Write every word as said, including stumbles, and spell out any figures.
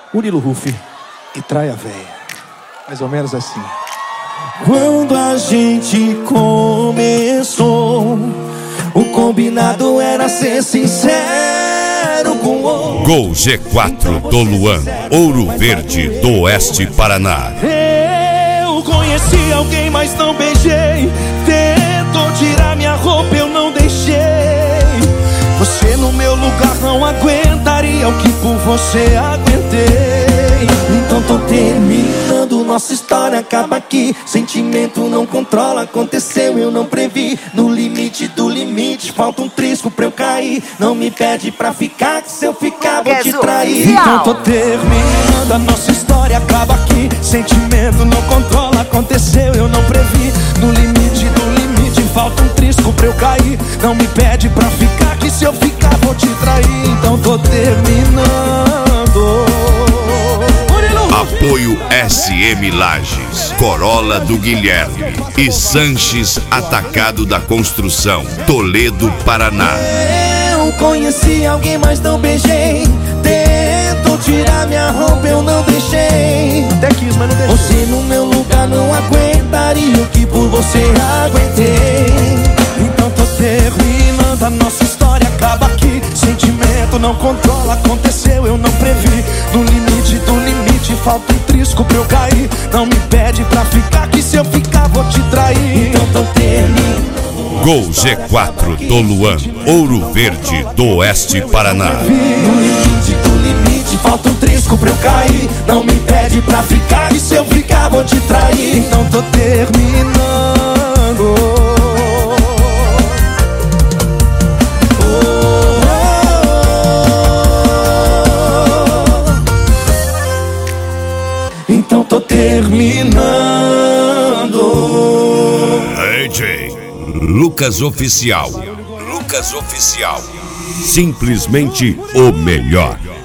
Murilo Huff e Trai a Véia. Mais ou menos assim. Quando a gente começou, o combinado era ser sincero com o outro. Gol G quatro do Luan, Ouro Verde do Oeste Paraná. Eu conheci alguém, mas não beijei. Tentou tirar minha roupa, eu não deixei. Você no meu lugar não aguentaria o que por você aguentei. Então tô terminando, nossa história acaba aqui. Sentimento não controla, aconteceu, eu não previ. No limite do limite, falta um trisco pra eu cair. Não me pede pra ficar, que se eu ficar vou te trair. Então tô terminando, a nossa história acaba aqui. Sentimento não controla, aconteceu, eu não previ. No limite do limite, falta um trisco pra eu cair. Não me pede pra ficar, que se eu ficar vou te trair. Então tô terminando. Apoio S M Lages, Corolla do Guilherme e Sanches Atacado da Construção, Toledo, Paraná. Eu conheci alguém, mas não beijei. Tentou tirar minha roupa, eu não deixei. Até quis, mas não deixei. Você no meu lugar não aguentaria o que por você aguentei. Então tô terminando, a nossa história acaba aqui. Sentimento não controla, aconteceu, eu não previ. No limite do limite, falta um trisco pra eu cair. Não me pede pra ficar, que se eu ficar vou te trair. Então tô terminando. Gol G quatro do Luan, Ouro Verde do Oeste Paraná. No limite do limite, falta um trisco pra eu cair. Não me pede pra ficar, e se eu ficar vou te trair. Então tô terminando. Então tô terminando. A J Lucas Oficial. Lucas Oficial. Simplesmente o melhor.